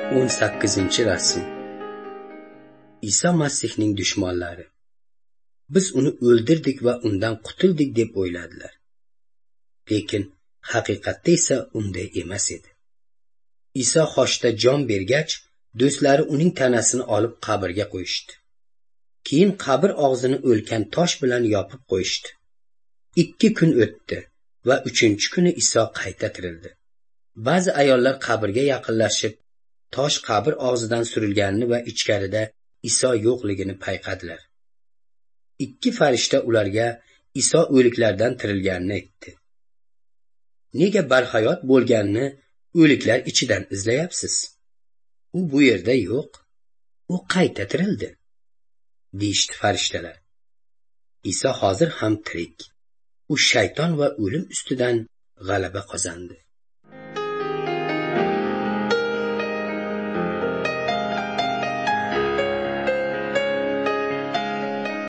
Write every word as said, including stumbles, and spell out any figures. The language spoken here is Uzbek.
o'n sakkizinchi rasm. Iso Masihning dushmanlari. Biz uni o'ldirdik va undan qutuldik deb o'yladilar. Lekin haqiqatda esa unday emas edi. Iso xoshda jon bergach, do'stlari uning tanasini olib qabrga qo'yishdi. Keyin qabr og'zini o'lkan tosh bilan yopib qo'yishdi. ikki kun o'tdi va uchinchi kuni Iso qayta tirildi. Ba'zi ayollar qabrga yaqinlashib, tosh qabr og'zidan surilganini va ichkarida Iso yo'qligini payqadilar. Ikki farishta ularga Iso o'liklardan tirilganini aytdi. Nega barhayot bo'lganini o'liklar ichidan izlayapsiz? U bu yerda yo'q. U qayta tirildi, deyishdi farishtalar. Iso hozir ham tirik. U shayton va o'lim ustidan g'alaba qozondi.